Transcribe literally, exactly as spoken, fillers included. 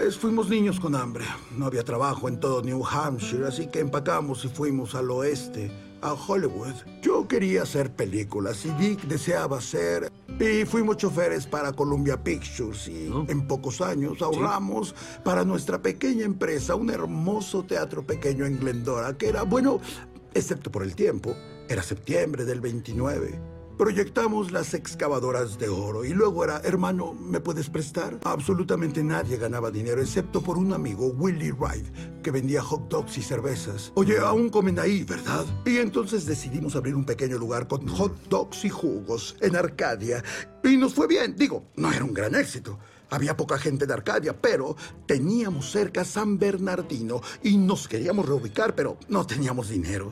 Pues fuimos niños con hambre. No había trabajo en todo New Hampshire, así que empacamos y fuimos al oeste, a Hollywood. Yo quería hacer películas y Dick deseaba hacer... Y fuimos choferes para Columbia Pictures y ¿No? en pocos años ahorramos para nuestra pequeña empresa un hermoso teatro pequeño en Glendora, que era, bueno, excepto por el tiempo, era septiembre del veintinueve. Proyectamos las excavadoras de oro y luego era, hermano, ¿me puedes prestar? Absolutamente nadie ganaba dinero excepto por un amigo, Willie Wright, que vendía hot dogs y cervezas. Oye, aún comen ahí, ¿verdad? Y entonces decidimos abrir un pequeño lugar con hot dogs y jugos en Arcadia. Y nos fue bien. Digo, no era un gran éxito. Había poca gente de Arcadia, pero teníamos cerca San Bernardino y nos queríamos reubicar, pero no teníamos dinero.